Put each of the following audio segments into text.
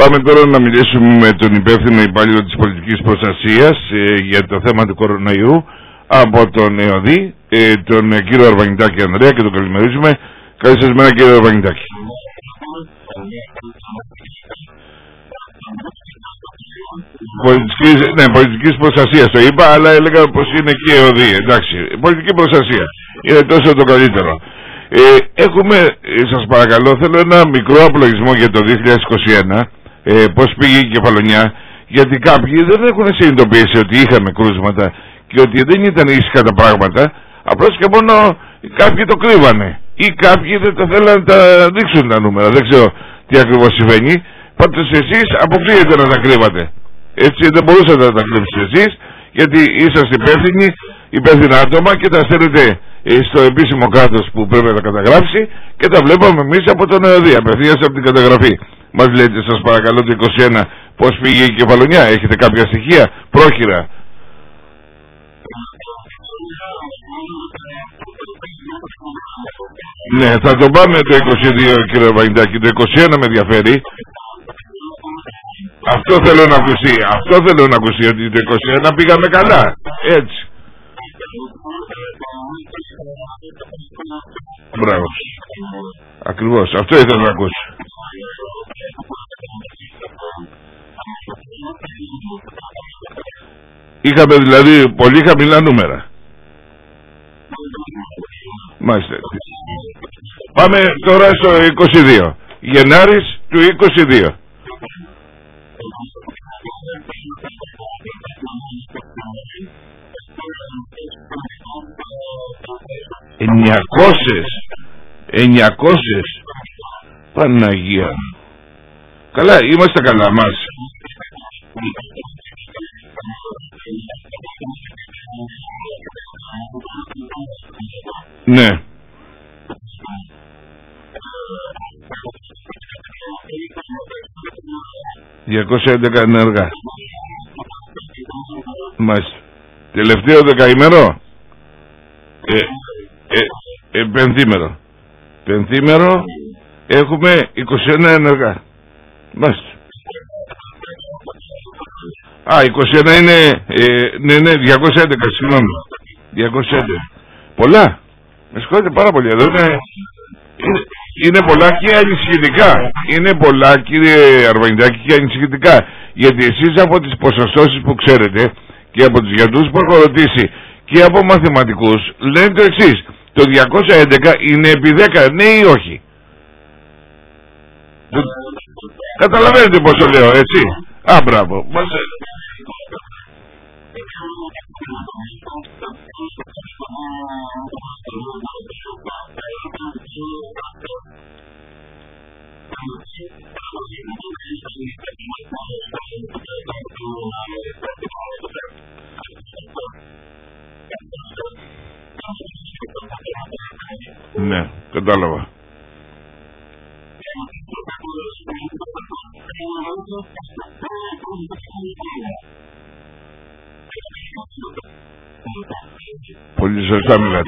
Πάμε τώρα να μιλήσουμε με τον υπεύθυνο υπάλληλο της πολιτικής προστασίας για το θέμα του κορονοϊού από τον ΕΟΔΗ, τον κύριο Αρβανιτάκη Ανδρέα, και τον καλημερίζουμε. Καλή σας μέρα, κύριε Αρβανιτάκη. Πολιτικής προστασίας το είπα, αλλά έλεγα πως είναι και ΕΟΔΗ. Εντάξει, πολιτική προστασία είναι τόσο το καλύτερο. Έχουμε, σας παρακαλώ, θέλω ένα μικρό απολογισμό για το 2021, πώς πήγε η Κεφαλονιά, γιατί κάποιοι δεν έχουν συνειδητοποιήσει ότι είχαμε κρούσματα και ότι δεν ήταν ήσυχα τα πράγματα, απλώς και μόνο κάποιοι το κρύβανε ή κάποιοι δεν το θέλανε να τα δείξουν τα νούμερα, δεν ξέρω τι ακριβώς συμβαίνει. Πάντως εσείς αποκλείεται να τα κρύβατε, έτσι δεν μπορούσατε να τα κρύψετε εσείς, γιατί είσαστε υπεύθυνα άτομα και τα στέλνετε στο επίσημο κράτος που πρέπει να τα καταγράψει και τα βλέπαμε εμείς από τον ΕΟΔΗ, απευθείας από την καταγραφή. Μας λέτε, σας παρακαλώ, το 2021 πώς πήγε η Κεφαλονιά, έχετε κάποια στοιχεία πρόχειρα? Ναι, θα το πάμε το 22, κύριε Βαγντάκη, το 21 με ενδιαφέρει. Αυτό θέλω να ακουστεί, ότι το 21 πήγαμε καλά, έτσι. Μπράβο. Ακριβώς, αυτό ήθελα να ακούσω. Είχαμε δηλαδή πολύ χαμηλά νούμερα. Μάλιστα. Πάμε τώρα στο 22. Γενάρης του 22. 900. Παναγία. Καλά, είμαστε καλά μας. Ναι. ...211 ενεργά. Μάλιστα. Τελευταίο δεκαήμερο. Πενθήμερο. Πενθήμερο έχουμε 21 ενεργά. Μάλιστα. 21 είναι... ναι, 211, συγγνώμη. 211. Πολλά. Με συγχωρείτε πάρα πολύ. Εδώ είναι πολλά και ανησυχητικά. Είναι πολλά, κύριε Αρβανιτάκη, και ανησυχητικά. Γιατί εσείς από τις ποσοστώσεις που ξέρετε και από τους γιατρούς που έχω ρωτήσει και από μαθηματικούς λένε το εξής: το 211 είναι επί 10, ναι ή όχι? Καταλαβαίνετε πως το λέω, έτσι? Α, μπράβο. Ναι, κατάλαβα. Πολύ σωστά μιλάτε.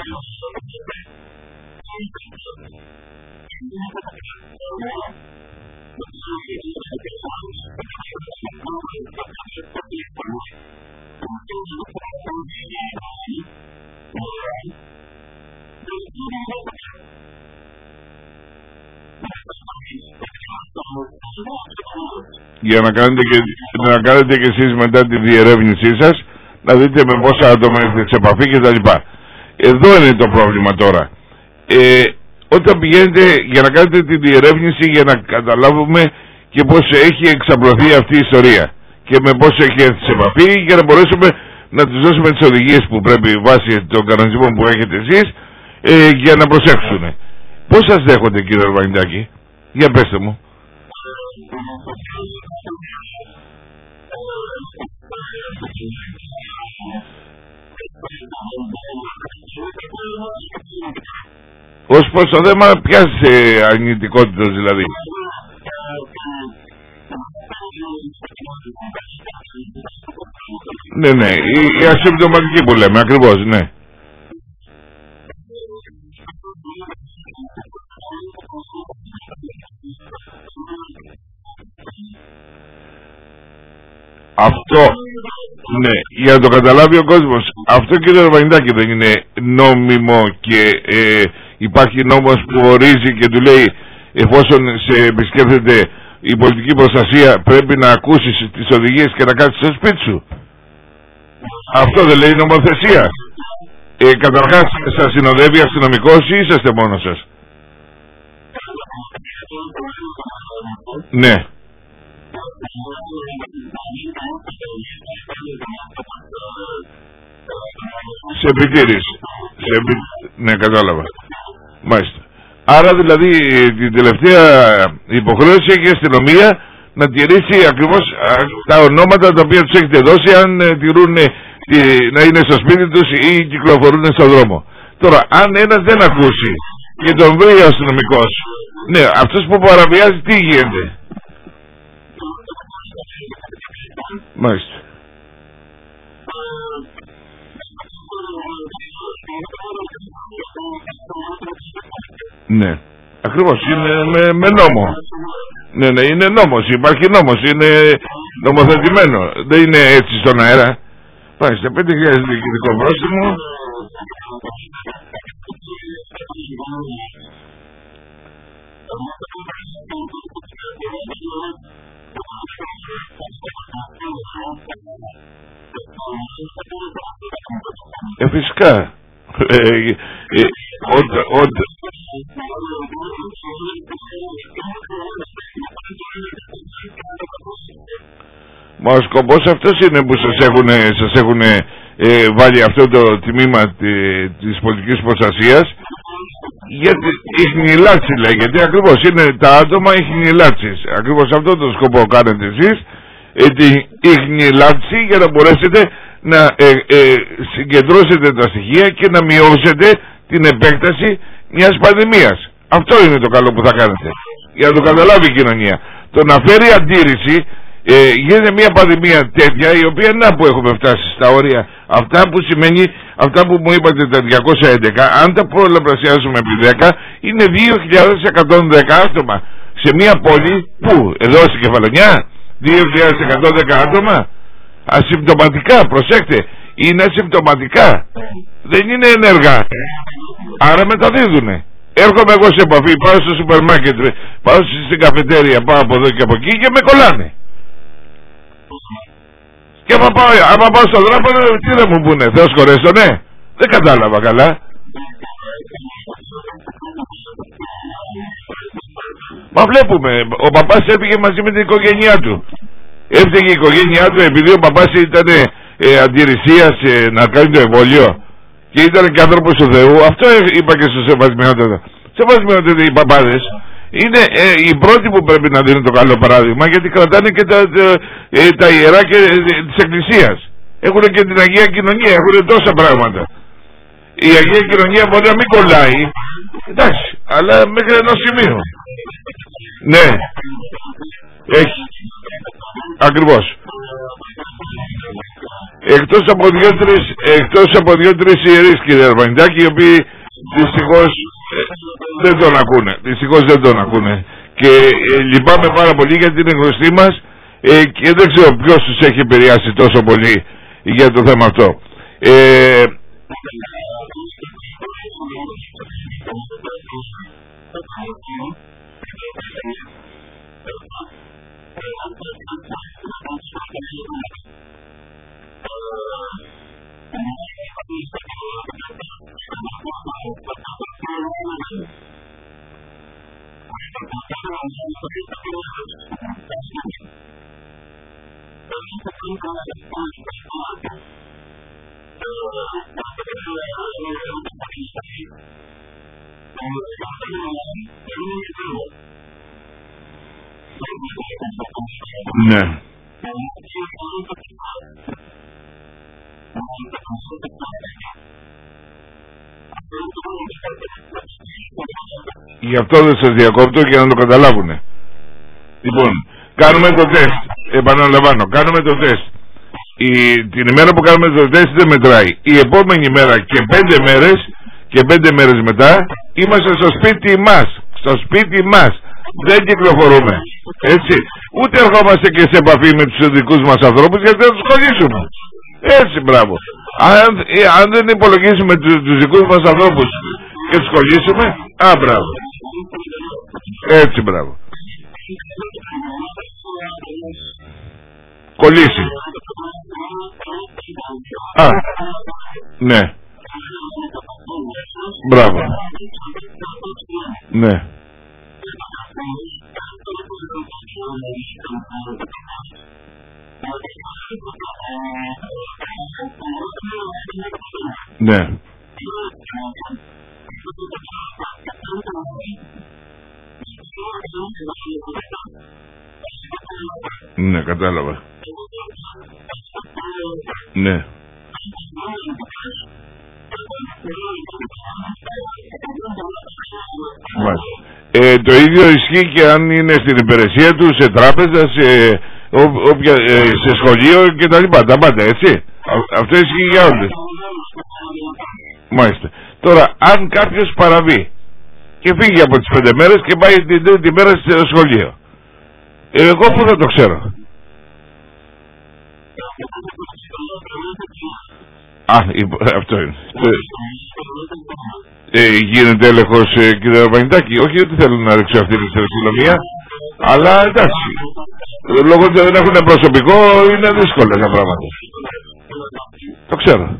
Για να κάνετε και εσείς μετά τη διερεύνησή σας, να δείτε με πόσα άτομα έχετε σε επαφή και τα λοιπά. Εδώ είναι το πρόβλημα τώρα. Όταν πηγαίνετε για να κάνετε τη διερεύνηση, για να καταλάβουμε και πώς έχει εξαπλωθεί αυτή η ιστορία και με πώς έχει έρθει σε επαφή, για να μπορέσουμε να τους δώσουμε τις οδηγίες που πρέπει βάσει των κανονισμών που έχετε εσείς, για να προσέξουν. Πώς σας δέχονται, κύριε Αρβανιτάκη? Για πέστε μου. Ως προς το θέμα ποιας αρνητικότητας δηλαδή? Ναι, η ασυμπτωματική που λέμε, ακριβώς, ναι. Ναι, για να το καταλάβει ο κόσμος. Αυτό, κύριε Αρβανιτάκη, δεν είναι νόμιμο και υπάρχει νόμος που ορίζει και του λέει εφόσον σε επισκέφτεται η πολιτική προστασία πρέπει να ακούσεις τις οδηγίες και να κάτσεις στο σπίτι σου. Αυτό δεν λέει νομοθεσία? Καταρχάς, σας συνοδεύει αστυνομικός ή είσαστε μόνος σας? Ναι. Σε επιτήρηση. Ναι, κατάλαβα. Μάλιστα. Άρα δηλαδή την τελευταία υποχρέωση έχει η αστυνομία να τηρήσει ακριβώς τα ονόματα τα οποία τους έχετε δώσει, αν τηρούν να είναι στο σπίτι τους ή κυκλοφορούν στον δρόμο. Τώρα, αν ένας δεν ακούσει και τον βρει ο αστυνομικός, ναι, αυτός που παραβιάζει τι γίνεται? Μάλιστα. Ναι, ακριβώς, είναι με νόμο. Ναι, ναι, είναι νόμος, υπάρχει νόμος, είναι νομοθετημένο, δεν είναι έτσι στον αέρα. Μάλιστα, 5.000 διοικητικό πρόστιμο. Φυσικά. Μα ο σκοπός αυτός είναι που σας έχουν βάλει αυτό το τιμήμα της πολιτικής προστασίας, γιατί η χνηλάξη λέγεται, ακριβώς είναι τα άτομα οι χνηλάτσες. Ακριβώς αυτό το σκοπό κάνετε εσείς, η χνηλάξη, για να μπορέσετε να συγκεντρώσετε τα στοιχεία και να μειώσετε την επέκταση μιας πανδημίας. Αυτό είναι το καλό που θα κάνετε, για να το καταλάβει η κοινωνία. Το να φέρει αντίρρηση, γίνεται μια πανδημία τέτοια, η οποία να που έχουμε φτάσει στα όρια αυτά, που σημαίνει αυτά που μου είπατε τα 211, αν τα πολλαπλασιάσουμε επί 10 είναι 2.110 άτομα σε μια πόλη που εδώ στην Κεφαλονιά, 2.110 άτομα ασυμπτωματικά, προσέξτε, είναι ασυμπτωματικά, δεν είναι ενεργά, άρα μεταδίδουνε. Έρχομαι εγώ σε επαφή, πάω στο σούπερ μάρκετ, πάω στην καφετέρια, πάω από εδώ και από εκεί και με κολλάνε. Και άμα πάω στον δρόμο, τι δεν μου πούνε, Θεός χωρέστο, ναι. Δεν κατάλαβα καλά. Μα βλέπουμε, ο παπάς έφυγε μαζί με την οικογένειά του. Έφυγε η οικογένειά του επειδή ο παπάς ήταν αντιρρησίας να κάνει το εμβόλιο και ήταν και άνθρωπος του Θεού. Αυτό είπα και στο σεβασμιότατο. Σεβασμιότατο οι παπάδες είναι οι πρώτοι που πρέπει να δίνουν το καλό παράδειγμα, γιατί κρατάνε και τα ιερά και της Εκκλησίας. Έχουν και την Αγία Κοινωνία, έχουν τόσα πράγματα. Η Αγία Κοινωνία μπορεί να μην κολλάει, εντάξει, αλλά μέχρι ενός σημείου. Ναι, έχει, ακριβώς. Εκτός από δύο-τρεις ιερείς, κύριε Αρβανιτάκη, οι οποίοι δυστυχώς δεν τον ακούνε. Δυστυχώς δεν τον ακούνε. Και λυπάμαι πάρα πολύ γιατί είναι γνωστοί μας και δεν ξέρω ποιος τους έχει επηρεάσει τόσο πολύ για το θέμα αυτό. Ναι. Γι' αυτό δεν σας διακόπτω για να το καταλάβουνε. Λοιπόν, κάνουμε το τεστ. Επαναλαμβάνω, κάνουμε το τεστ. Την ημέρα που κάνουμε το τεστ δεν μετράει. Η επόμενη μέρα και 5 μέρες μετά είμαστε στο σπίτι μας. Στο σπίτι μας. Δεν κυκλοφορούμε. Έτσι. Ούτε ερχόμαστε και σε επαφή με τους δικούς μας ανθρώπους γιατί θα τους κολλήσουμε. Έτσι, μπράβο. Αν δεν υπολογίσουμε τους δικούς μας ανθρώπους και τους κολλήσουμε, μπράβο. Έτσι, μπράβο. Κολλήσει. Ναι. Μπράβο. Ναι. Ναι. Ναι, κατάλαβα. Ναι. Το ίδιο ισχύει και αν είναι στην υπηρεσία του, σε τράπεζα, σε σχολείο και τα λοιπά. Τα πάντα, έτσι. Αυτό ισχύει για όλους. Μάλιστα. Τώρα, αν κάποιος παραβεί και φύγει από τις 5 μέρες και πάει την μέρα στο σχολείο, εγώ πού θα το ξέρω? Αυτό είναι. Γίνεται έλεγχος, κύριε Αρβανιτάκη? Όχι ότι θέλω να ρίξω αυτή την αστυνομία, αλλά εντάξει, λόγω ότι δεν έχουν προσωπικό είναι δύσκολα τα πράγματα. Το ξέρω.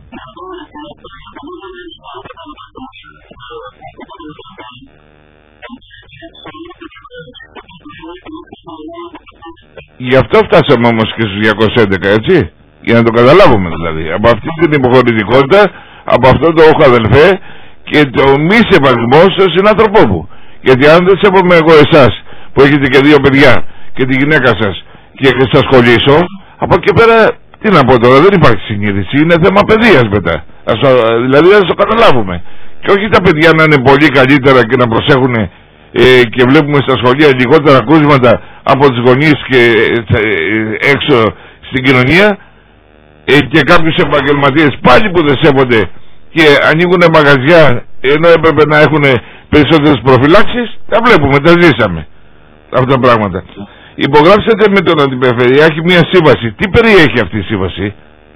Γι' αυτό φτάσαμε όμως και στους 211, έτσι, για να το καταλάβουμε δηλαδή. Από αυτή την υποχωρητικότητα, από αυτό το όχο αδελφέ και το μη σεβασμό στον συνάνθρωπό μου. Γιατί αν δεν σέβομαι εγώ εσάς που έχετε και 2 παιδιά και τη γυναίκα σας και σας κολλήσω, από εκεί πέρα τι να πω τώρα, δεν υπάρχει συνείδηση, είναι θέμα παιδείας μετά. Δηλαδή να το καταλάβουμε. Και όχι τα παιδιά να είναι πολύ καλύτερα και να προσέχουν και βλέπουμε στα σχολεία λιγότερα ακούσματα από τους γονείς και έξω στην κοινωνία και κάποιους επαγγελματίες πάλι που δεν σέβονται και ανοίγουν μαγαζιά ενώ έπρεπε να έχουν περισσότερες προφυλάξεις. Τα βλέπουμε, τα ζήσαμε αυτά τα πράγματα. Υπογράψετε με τον Αντιπεριφερειάρχη μια σύμβαση. Τι περιέχει αυτή η σύμβαση?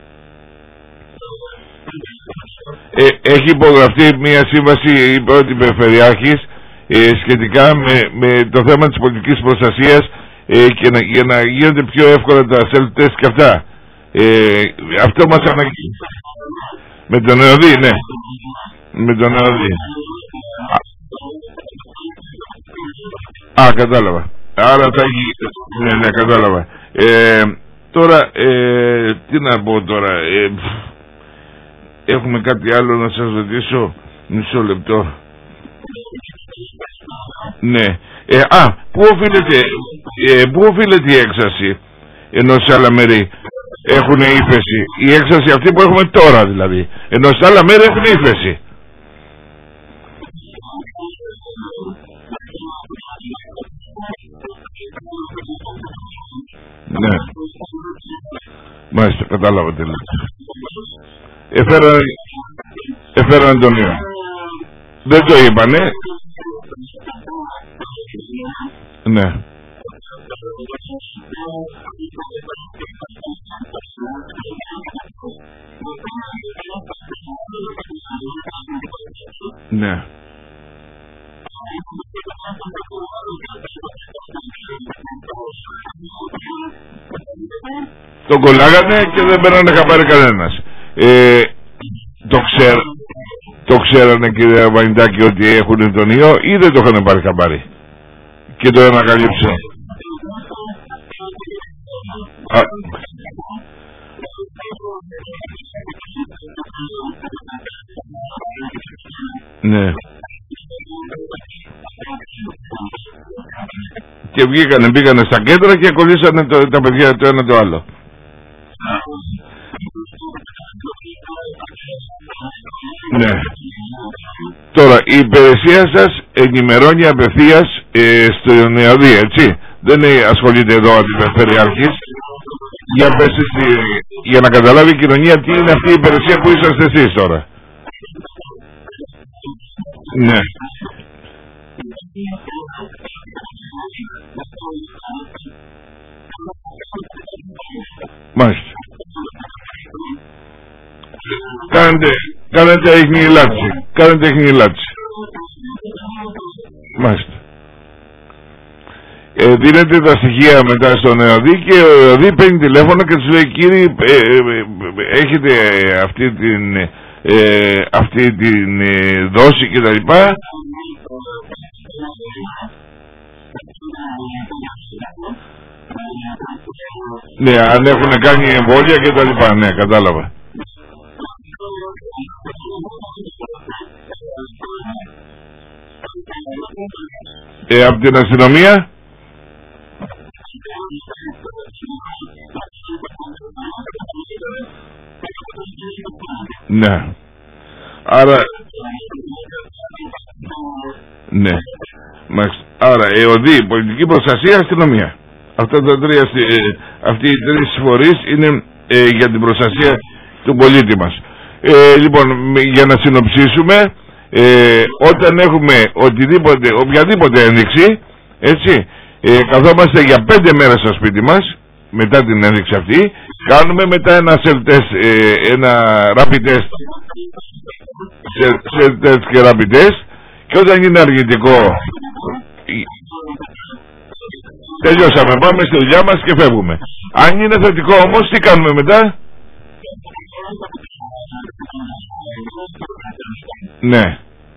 Έχει υπογραφεί μια σύμβαση, είπε ο Αντιπεριφερειάρχης, σχετικά με το θέμα της πολιτικής προστασίας και για να γίνονται πιο εύκολα τα self-test και αυτά. Αυτό μας αναγκάζει. Με τον ΕΟΔΗ, ναι. Με τον ΕΟΔΗ. Κατάλαβα. Άρα θα έχει... Ναι, κατάλαβα. Τώρα, τι να πω τώρα. Έχουμε κάτι άλλο να σας ρωτήσω? Μισό λεπτό. Ναι. Πού οφείλεται η έξαρση, ενώ σε άλλα μέρη έχουν ύφεση? Η έξαρση αυτή που έχουμε τώρα δηλαδή, ενώ σε άλλα μέρη έχουν ύφεση. Ναι. Μάλιστα, κατάλαβα τι λέτε. Έφεραν τον ιό. Δεν το είπανε. Ναι. Ναι. Το κολλάγανε και δεν πέρανε χαμπάρι κανένας. Το ξέρανε, κύριε Βανιτάκη, ότι έχουν τον ιό ή δεν το είχαν πάρει χαμπάρι και το ανακαλύψαν? Ναι. Και πήγανε στα κέντρα και κολλήσανε τα παιδιά το ένα το άλλο. Ναι. Τώρα η υπηρεσία σας ενημερώνει απευθείας στο ΕΟΔΗ, έτσι? Δεν ασχολείται εδώ ο Αντιπεριφερειάρχης. Για να καταλάβει η κοινωνία τι είναι αυτή η υπηρεσία που είσαστε εσείς τώρα. Ναι. Μάλιστα. Κάνετε εχνηλάτηση. Μάλιστα. Δίνετε τα στοιχεία μετά στον ΕΟΔΗ και ο ΕΟΔΗ παίρνει τηλέφωνο και τους λέει, κύριοι, έχετε αυτή την δόση και τα λοιπά. Ναι, αν έχουν κάνει εμβόλια και τα λοιπά. Ναι, κατάλαβα. Από την αστυνομία. Ναι. Άρα. Ναι. Άρα, ΕΟΔΗ, πολιτική προστασία, αστυνομία. Αυτά τα τρία, αυτοί οι τρεις φορείς είναι για την προστασία του πολίτη μας. Λοιπόν, για να συνοψίσουμε, όταν έχουμε οποιαδήποτε ένδειξη, έτσι, καθόμαστε για 5 μέρες στο σπίτι μας, μετά την ένδειξη αυτή, κάνουμε μετά ένα self-test, ένα rapid test, self-test και rapid test, και όταν είναι αρνητικό, τελειώσαμε, πάμε στη δουλειά μας και φεύγουμε. Αν είναι θετικό όμως, τι κάνουμε μετά? Ναι.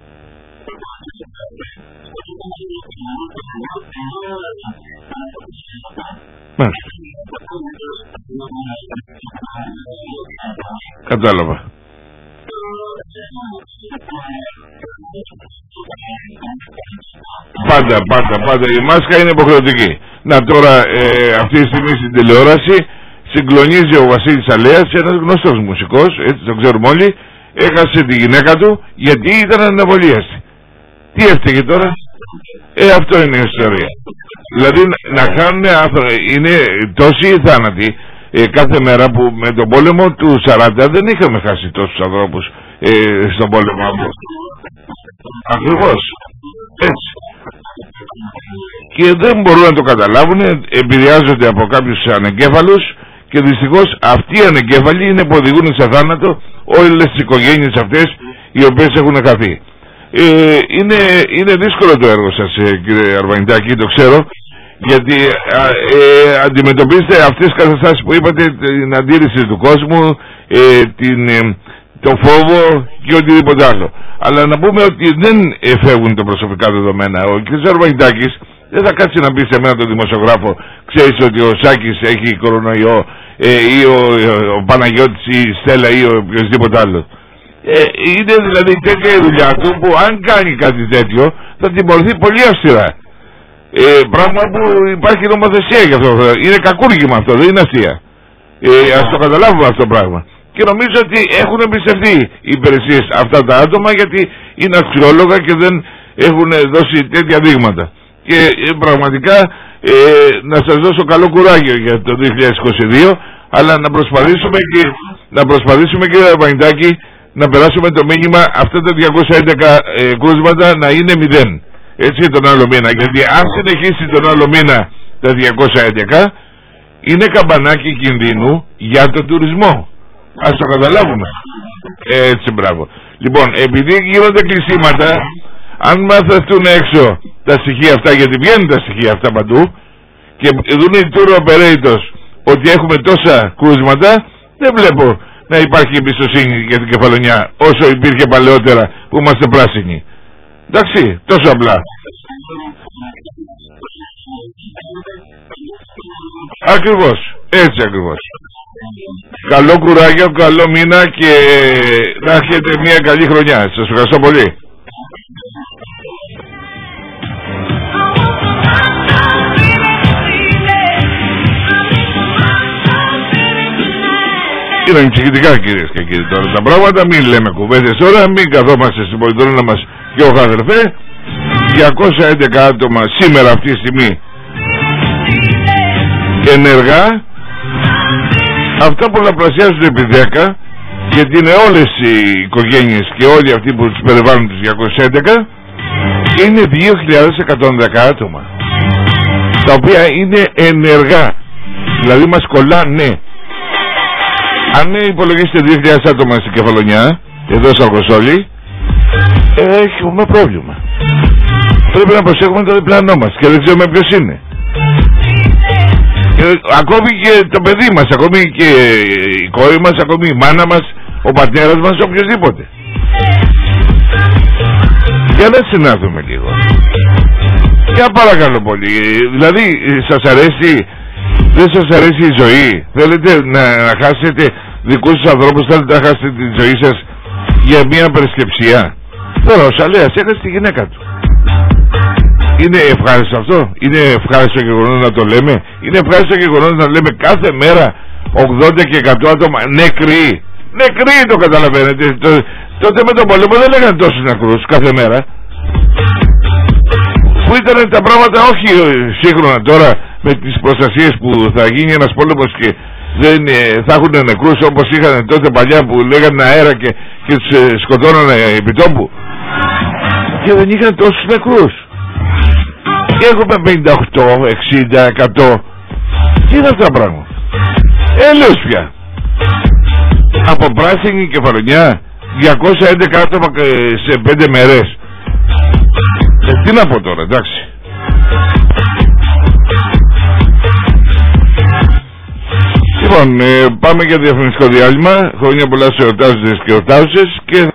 Κατάλαβα. Πάντα η μάσκα είναι υποχρεωτική. Να τώρα αυτή τη στιγμή στην τηλεόραση συγκλονίζει ο Βασίλης Αλέας, ένας γνωστός μουσικός, έτσι το ξέρουμε όλοι, έχασε τη γυναίκα του γιατί ήταν ανεμβολίαστη. Τι έφταιγε τώρα? Αυτό είναι η ιστορία. Δηλαδή να κάνουν, είναι τόσοι οι θάνατοι κάθε μέρα που με τον πόλεμο του 40 δεν είχαμε χάσει τόσους ανθρώπους στον πόλεμο αυτό. Ακριβώς. Έτσι. Και δεν μπορούν να το καταλάβουν, επηρεάζονται από κάποιους ανεγκέφαλους και δυστυχώς αυτοί οι ανεγκέφαλοι είναι που οδηγούν σε θάνατο όλες τις οικογένειες αυτές οι οποίες έχουν χαθεί. Είναι δύσκολο το έργο σας, κύριε Αρβανιτάκη, το ξέρω, γιατί αντιμετωπίζετε αυτές τις καταστάσεις που είπατε, την αντίρρηση του κόσμου, το φόβο και οτιδήποτε άλλο. Αλλά να πούμε ότι δεν φεύγουν τα προσωπικά δεδομένα. Ο κ. Αρβανιτάκης δεν θα κάτσει να πει σε μένα τον δημοσιογράφο, ξέρεις ότι ο Σάκης έχει κορονοϊό, ή ο Παναγιώτης ή η Στέλλα ή οποιοδήποτε άλλο. Είναι δηλαδή τέτοια η δουλειά του που αν κάνει κάτι τέτοιο θα τιμωρηθεί πολύ αυστηρά. Πράγμα που υπάρχει νομοθεσία γι' αυτό. Είναι κακούργημα αυτό, δεν είναι αστεία. Ας το καταλάβουμε αυτό το πράγμα. Και νομίζω ότι έχουν εμπιστευτεί οι υπηρεσίες αυτά τα άτομα γιατί είναι αξιόλογα και δεν έχουν δώσει τέτοια δείγματα. Και πραγματικά να σας δώσω καλό κουράγιο για το 2022, αλλά να προσπαθήσουμε κύριε Αρβανιτάκη να περάσουμε το μήνυμα αυτά τα 211 κρούσματα να είναι 0. Έτσι τον άλλο μήνα. Γιατί αν συνεχίσει τον άλλο μήνα τα 211 είναι καμπανάκι κινδύνου για τον τουρισμό. Ας το καταλάβουμε. Έτσι, μπράβο. Λοιπόν, επειδή γίνονται κλεισίματα, αν μάθουν έξω τα στοιχεία αυτά, γιατί βγαίνουν τα στοιχεία αυτά παντού, και δουν οι tour operators ότι έχουμε τόσα κρούσματα, δεν βλέπω να υπάρχει εμπιστοσύνη για την Κεφαλονιά όσο υπήρχε παλαιότερα που είμαστε πράσινοι. Εντάξει, τόσο απλά. Ακριβώς, έτσι ακριβώς. Καλό κουράγιο, καλό μήνα και να έχετε μια καλή χρονιά. Σας ευχαριστώ πολύ. Είναι ανησυχητικά κυρίες και κύριοι τώρα τα πράγματα, μην λέμε κουβέντες τώρα, μην καθόμαστε στην πολυτρόνα μας και ο αδερφέ. 211 άτομα σήμερα αυτή τη στιγμή ενεργά. Αυτά πολλαπλασιάζονται επί 10, γιατί είναι όλες οι οικογένειες και όλοι αυτοί που τους περιβάλλουν τους 211 και είναι 2.110 άτομα τα οποία είναι ενεργά, δηλαδή μας κολλάνε. Αν υπολογίσετε 2.000 άτομα στην Κεφαλονιά, εδώ στο Αργοσόλη, έχουμε πρόβλημα. Πρέπει να προσέχουμε το διπλανό μας και δεν ξέρουμε ποιος είναι. Ακόμη και το παιδί μας, ακόμη και η κόρη μας, ακόμη η μάνα μας, ο πατέρας μας, οποιοδήποτε. Για να συνάθουμε λίγο. Για παρακαλώ πολύ. Δηλαδή σας αρέσει, δεν σας αρέσει η ζωή? Θέλετε να χάσετε δικούς σας ανθρώπους, θέλετε να χάσετε τη ζωή σας για μια περισκεψία? Τώρα ο Σαλέας έκανε στη γυναίκα του. Είναι ευχάριστο αυτό? Είναι ευχάριστο γεγονός να το λέμε? Είναι ευχάριστο γεγονός να λέμε κάθε μέρα 80 και 100 άτομα νεκροί? Νεκροί, το καταλαβαίνετε? Τότε με τον πόλεμο δεν λέγανε τόσους νεκρούς κάθε μέρα. Που ήταν τα πράγματα όχι σύγχρονα τώρα με τις προστασίες που θα γίνει ένας πόλεμος και δεν θα έχουν νεκρούς όπως είχαν τότε παλιά που λέγανε αέρα και τους σκοτώνανε επί τόπου. Και δεν είχαν τόσους νεκρούς. Και έχουμε 58, 60, 100. Τι είναι αυτά τα πράγματα? Έλεος πια. Από Πράσινη Κεφαλονιά 211 άτομα σε 5 μέρες. Τι να πω τώρα, εντάξει. Λοιπόν, πάμε για διαφημιστικό διάλειμμα. Χρόνια πολλά σε εορτάζοντες και εορτάζουσες και